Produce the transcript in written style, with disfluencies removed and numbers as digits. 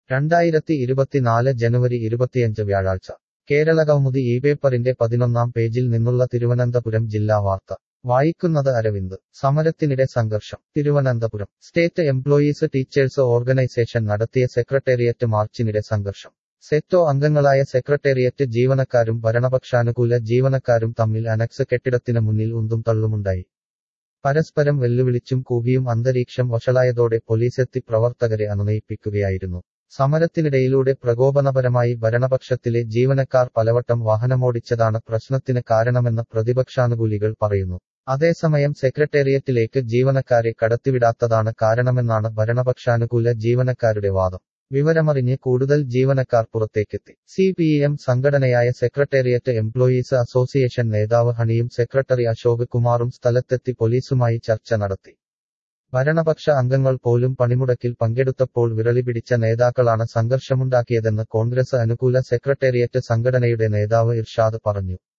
2024 ജനുവരി 25 വ്യാഴാഴ്ച കേരളകൗമുദി ഈ പേപ്പറിന്റെ 11-ാം പേജിൽ നിന്നുള്ള തിരുവനന്തപുരം ജില്ലാ വാർത്ത വായിക്കുന്നത് അരവിന്ദ് സമരത്തിനിടെ സംഘർഷം Thiruvananthapuram state employees teachers organisation നടത്തിയ സെക്രട്ടേറിയറ്റ് മാർച്ചിനിടെ സംഘർഷം സെറ്റോ അംഗങ്ങളായ സെക്രട്ടേറിയറ്റ് ജീവനക്കാരും ഭരണപക്ഷാനുകൂല ജീവനക്കാരും തമ്മിൽ അനക്സ് കെട്ടിടത്തിന് മുന്നിൽ ഉന്തും തള്ളുമുണ്ടായി പരസ്പരം വെല്ലുവിളിച്ചും കൂകിയും അന്തരീക്ഷം വഷളായതോടെ പോലീസെത്തി പ്രവർത്തകരെ അനുനയിപ്പിക്കുകയായിരുന്നു സമരത്തിനിടയിലൂടെ പ്രകോപനപരമായി ഭരണപക്ഷത്തിലെ ജീവനക്കാർ പലവട്ടം വാഹനമോടിച്ചതാണ് പ്രശ്നത്തിന് കാരണമെന്ന് പ്രതിപക്ഷാനുകൂലികൾ പറയുന്നു അതേസമയം സെക്രട്ടേറിയറ്റിലേക്ക് ജീവനക്കാരെ കടത്തിവിടാത്തതാണ് കാരണമെന്നാണ് ഭരണപക്ഷാനുകൂല ജീവനക്കാരുടെ വാദം വിവരമറിഞ്ഞ് കൂടുതൽ ജീവനക്കാർ പുറത്തേക്കെത്തി CPM സംഘടനയായ സെക്രട്ടേറിയറ്റ് എംപ്ലോയീസ് അസോസിയേഷൻ നേതാവ് ഹണിയും സെക്രട്ടറി അശോക് കുമാറും സ്ഥലത്തെത്തി പോലീസുമായി ചർച്ച നടത്തി ഭരണപക്ഷ അംഗങ്ങൾ പോലും പണിമുടക്കിൽ പങ്കെടുത്തപ്പോൾ വിരളി പിടിച്ച നേതാക്കളാണ് സംഘർഷമുണ്ടാക്കിയതെന്ന് കോൺഗ്രസ് അനുകൂല സെക്രട്ടേറിയറ്റ് സംഘടനയുടെ നേതാവ് ഇർഷാദ് പറഞ്ഞു